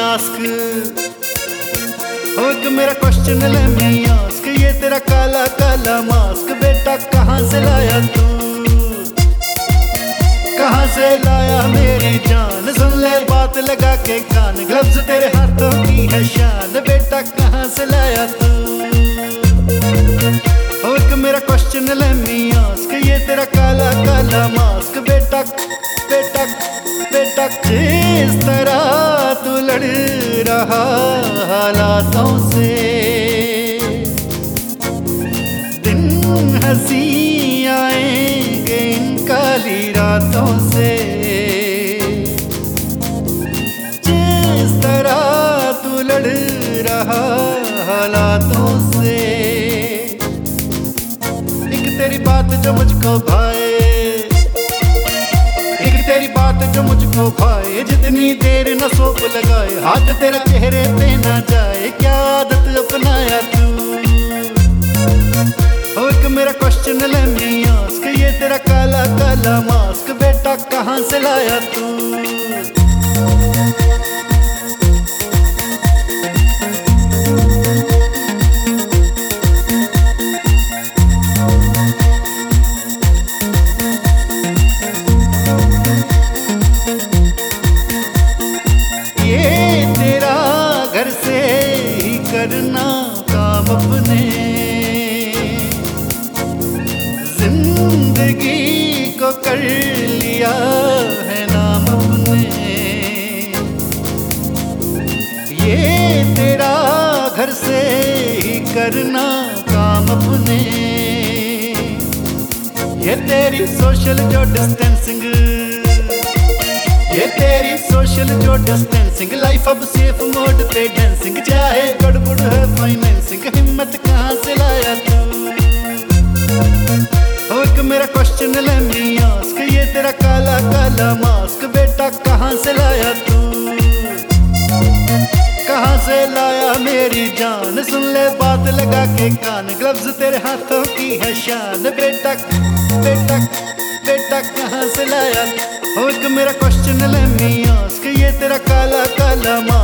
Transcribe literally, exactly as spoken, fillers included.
Ask, हो एक मेरा क्वेश्चन let me ask, ये तेरा काला काला मास्क बेटा कहाँ से लाया तू, कहाँ से लाया मेरी जान, सुन ले बात लगा के कान, ग्लव्स तेरे हाथों की है शान, बेटा कहाँ से लाया तू। हो एक मेरा क्वेश्चन let me ask, ये तेरा काला काला मास्क बेटा बेटा बेटा जिस तरह तू लड़ रहा हालातों से, दिन हंसी आएंगे इन काली रातों से, जिस तरह तू लड़ रहा हालातों से, एक तेरी बात जो मुझको भाए, एक तेरी बात जो मुझको भाए, जितनी देर न सोप लगाए, हाथ तेरा चेहरे पे ना जाए, क्या आदत अपनाया तू। हो एक मेरा क्वेश्चन let me ask, ये तेरा काला काला मास्क बेटा कहाँ से लाया तू। घर से ही करना काम अपने, जिंदगी को कर लिया है नाम अपने, ये तेरा घर से ही करना काम अपने, ये तेरी सोशल जो डिस्टेंसिंग, ये तेरी सोशल जो डिस्टेंसिंग, लाइफ अब सेफ मोड पे डांसिंग, चाहे गड़बड़ है फाइनेंसिंग, हिम्मत कहाँ से लाया तू। हो एक मेरा क्वेश्चन let me ask, ये तेरा काला काला मास्क बेटा कहाँ से लाया तू, कहाँ से लाया मेरी जान, सुन ले बात लगा के कान, ग्लव्स तेरे हाथों की है शान, बेटा बेटा बेटा कहाँ से लाया। हो एक मेरा क्वेश्चन let me ask, ये तेरा काला काला